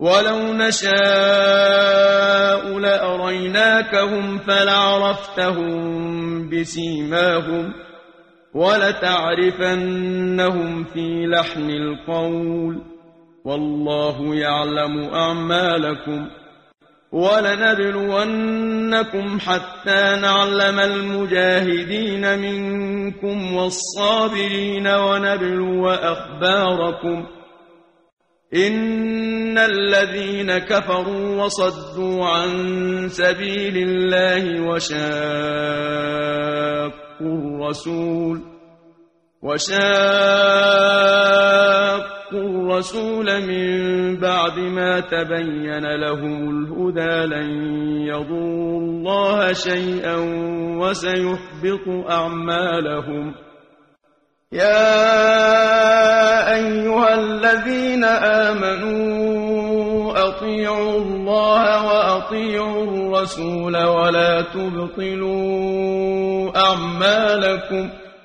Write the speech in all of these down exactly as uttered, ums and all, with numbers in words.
ولو نشاء لأريناكهم فلعرفتهم بسيماهم ولتعرفنهم في لحن القول والله يعلم أعمالكم ولنبلونكم حتى نعلم المجاهدين منكم والصابرين ونبلو أخباركم إن الذين كفروا وصدوا عن سبيل الله وشاقوا الرسول وشاقوا الرسول من بعد ما تبين لهم الهدى لن يضروا الله شيئا وسيحبط أعمالهم يا أيها الذين آمنوا أطيعوا الله وأطيعوا الرسول ولا تبطلوا أعمالكم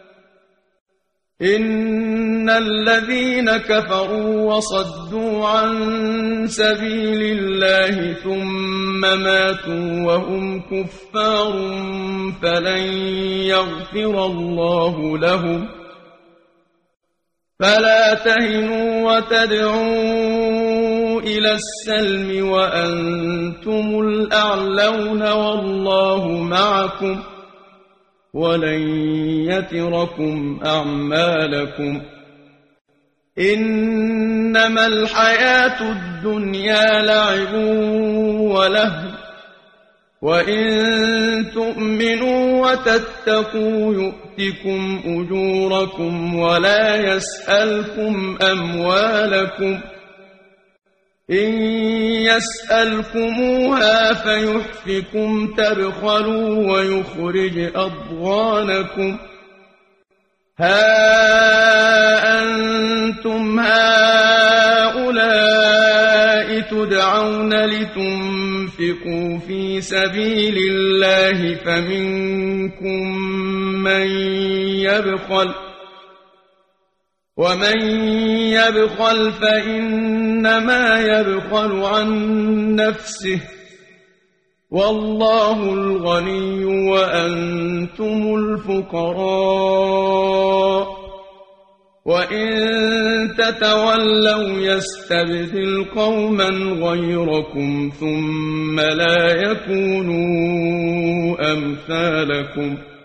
إن الذين كفروا وصدوا عن سبيل الله ثم ماتوا وهم كفار فلن يغفر الله لهم فلا تهنوا وتدعوا إلى السلم وأنتم الأعلون والله معكم ولن يتركم أعمالكم إنما الحياة الدنيا لعب ولهو وإن تؤمنوا وتتقوا يؤتكم أجوركم ولا يسألكم أموالكم إن يسألكموها فيحفكم تبخلوا ويخرج أضغانكم ها أنتم هؤلاء تدعون لتنفقوا في سبيل الله فمنكم من يبخل ومن يبخل فإنما يبخل عن نفسه والله الغني وأنتم الفقراء وإن تتولوا يستبدل قوما غيركم ثم لا يكونوا أمثالكم